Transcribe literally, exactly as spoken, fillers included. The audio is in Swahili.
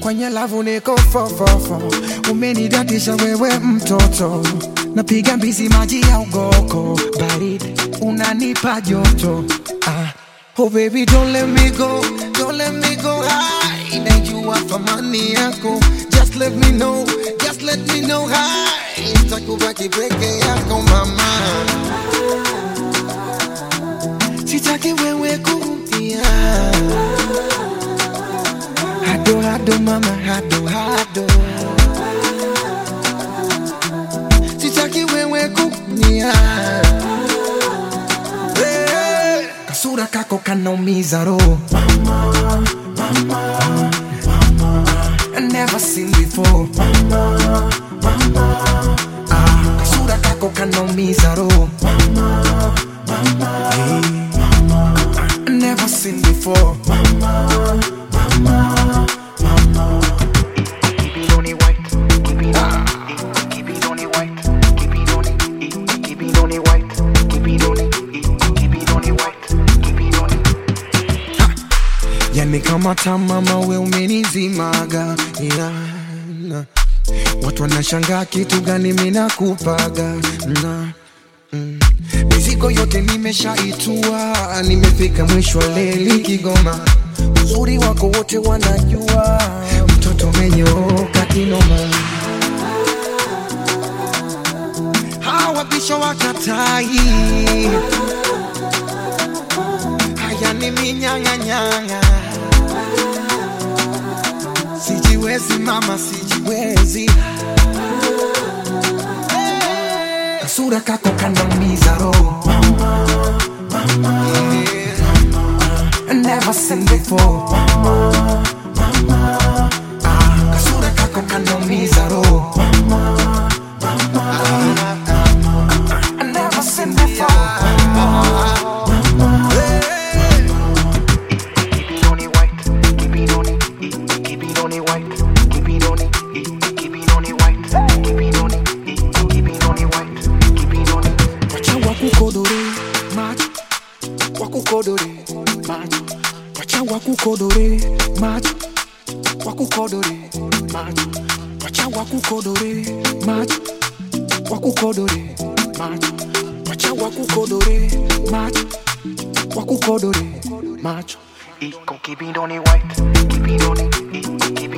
kwenye lavu niko fo fo fo. Umenidatisha wewe mtoto, napiga mbizi maji ya ugoko, baridi unanipa joto. Ah, oh baby don't let me go, don't let me go high. Najua thamani yako, just let me know, just let me know high. Nitakubaki peke yako mama, sitaki wewe kuumia. Hado hado mama, hado hado, sitaki wewe kuumia. Hey, kasura kako kanaumiza roho mama, mama, mama. I never seen before mama, mama. Ah, kasura kako kanaumiza roho mama, mama, hey, mama. I never seen before mama, mama, mama. Keep it on it white, keep it on it, keep it on it white, keep it on it, keep it on it white, keep it on it, keep it on it white, keep it on it. Yani kama tamama we umenizimaga, yeah, nah. Watu wanashangaa kitu gani mimi nakupaga, nah. Mm. Mizigo yote nimeshaitua, nimefika mwisho wa leli Kigoma. Uzuri wako wote wanajua, mtoto umenyooka kinoma. Hawa bisho wakatai, haya ni minyanga nyanga. Sijiwezi mama, sijiwezi. Kasura kako kanaumiza roho mama, mama, mama. I never seen before mama, mama. Ah, kasura kako kanaumiza roho mama, mama, mama. I never seen before mama, mama. Hey. Keep it on it white, keep it on it, keep it on it white, keep it on it, keep it on it white, keep it on it, keep it on it white, keep it on it. Wacha wakukodore macho, wakukodore macho. Wacha wakukodore macho, wakukodore macho. Wacha wakukodore macho, wakukodore macho. Wacha wakukodore macho, wakukodore macho. Keep it on it white, keep it on it, keep